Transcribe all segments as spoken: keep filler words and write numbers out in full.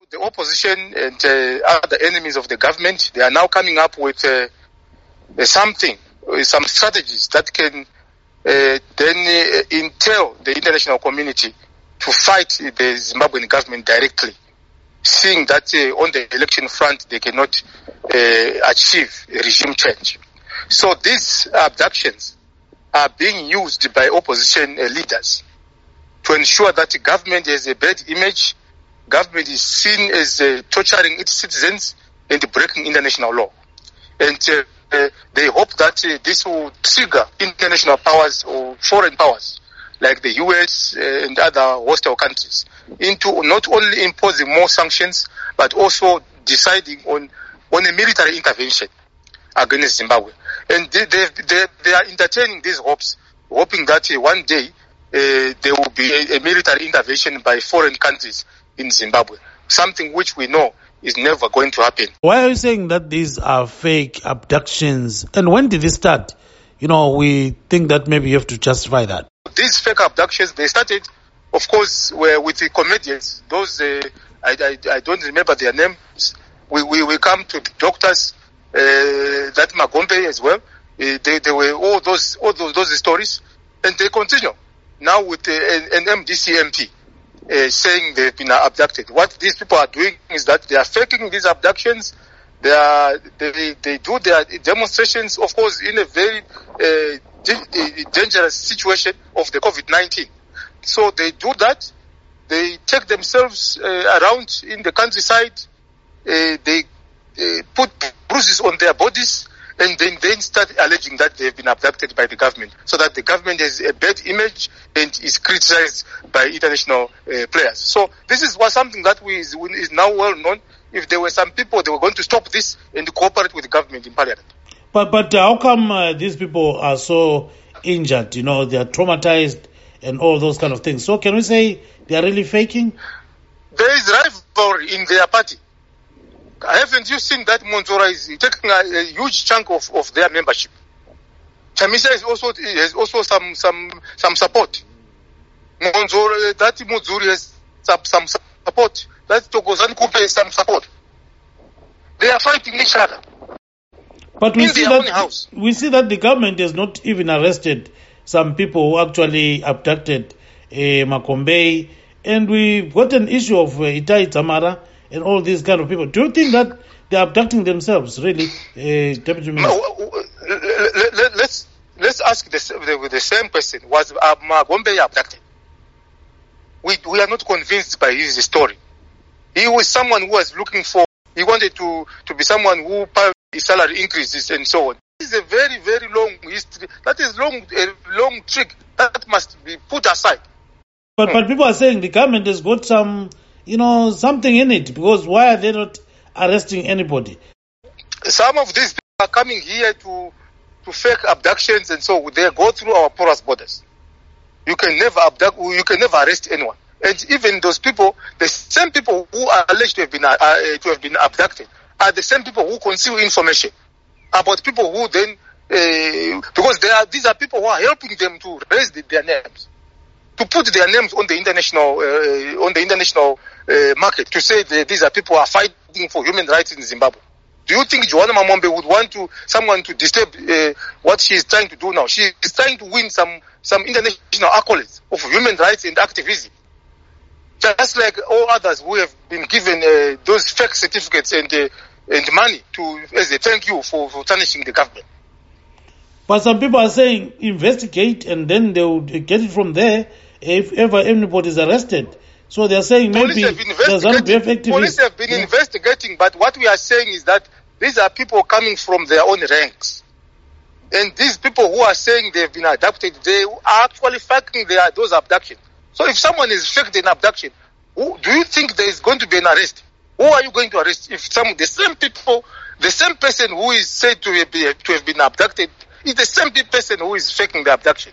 The opposition and uh, other enemies of the government, they are now coming up with uh, uh, something, uh, some strategies that can uh, then uh, entail the international community to fight the Zimbabwean government directly, seeing that uh, on the election front they cannot uh, achieve regime change. So these abductions are being used by opposition uh, leaders to ensure that the government has a bad image, government is seen as uh, torturing its citizens and breaking international law. And uh, uh, they hope that uh, this will trigger international powers or foreign powers like the U S uh, and other hostile countries into not only imposing more sanctions, but also deciding on, on a military intervention against Zimbabwe. And they, they, they, they are entertaining these hopes, hoping that uh, one day uh, there will be a, a military intervention by foreign countries in Zimbabwe, something which we know is never going to happen. Why are you saying that these are fake abductions? And when did this start? You know, we think that maybe you have to justify that. These fake abductions, they started, of course, were with the comedians. Those, uh, I, I, I don't remember their names. We, we, we come to the doctors, uh, that Magombe as well. Uh, they, they were all those, all those, those stories. And they continue now with uh, an, an M D C M P. Uh, saying they've been abducted. What these people are doing is that they are faking these abductions. They are they they do their demonstrations, of course, in a very uh, di- dangerous situation of the COVID nineteen. So they do that. They take themselves uh, around in the countryside. Uh, they uh, put bruises on their bodies, and then they start alleging that they've been abducted by the government, so that the government has a bad image and is criticized by international uh, players. So this is what something that we is, is now well known. If there were some people, they were going to stop this and cooperate with the government in parliament. But but how come uh, these people are so injured? You know, they are traumatized and all those kind of things. So can we say they are really faking? There is rivalry in their party. Haven't you seen that Monzora is taking a, a huge chunk of, of their membership? Chamisa is also has also some some some support. Monzora, that Muzuri has some, some support. That Tokozani Kupe has some support. They are fighting each other. But we in see their that own house. we see that the government has not even arrested some people who actually abducted uh, Makombe, and we've got an issue of uh, Itai Tamara and all these kind of people. Do you think that they're abducting themselves, really, uh, Deputy Minister? No, let's let's ask the, the, the same question. Was uh, Magombe abducted? We we are not convinced by his story. He was someone who was looking for. He wanted to, to be someone who his salary increases and so on. This is a very very long history. That is long a long trick that must be put aside. But hmm. but people are saying the government has got some. You know, something in it, because why are they not arresting anybody? Some of these people are coming here to to fake abductions, and so they go through our porous borders. You can never abduct, you can never arrest anyone. And even those people, the same people who are alleged to have been uh, to have been abducted, are the same people who conceal information about people who then, uh, because they are these are people who are helping them to raise the, their names, to put their names on the international uh, on the international uh, market, to say that these are people who are fighting for human rights in Zimbabwe. Do you think Joanna Mamombe would want to someone to disturb uh, what she is trying to do now? She is trying to win some some international accolades of human rights and activism, just like all others who have been given uh, those fake certificates and uh, and money to as a thank you for, for tarnishing the government. But some people are saying investigate and then they will get it from there if ever anybody is arrested. So they are saying maybe there's not be effective. Police have been yeah. investigating, but what we are saying is that these are people coming from their own ranks. And these people who are saying they've been abducted, they are actually faking their, those abductions. So if someone is faked an abduction, who, do you think there is going to be an arrest? Who are you going to arrest? If some the same people, the same person who is said to have, be, to have been abducted is the same person who is faking the abduction.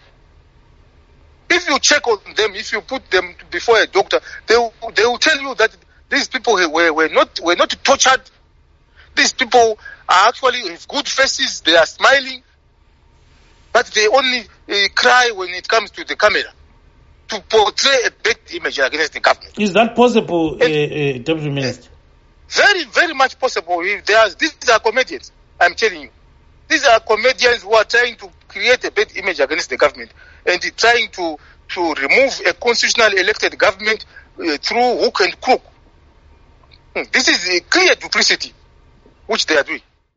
If you check on them, if you put them before a doctor, they will, they will tell you that these people were, were not were not tortured. These people are actually have good faces. They are smiling, but they only uh, cry when it comes to the camera. to portray a bad image against the government. Is that possible, uh, uh, Deputy Minister? Very, very much possible. If there are, these are comedians, I'm telling you. These are comedians who are trying to create a bad image against the government and trying to, to remove a constitutionally elected government uh, through hook and crook. Hmm. This is a clear duplicity which they are doing.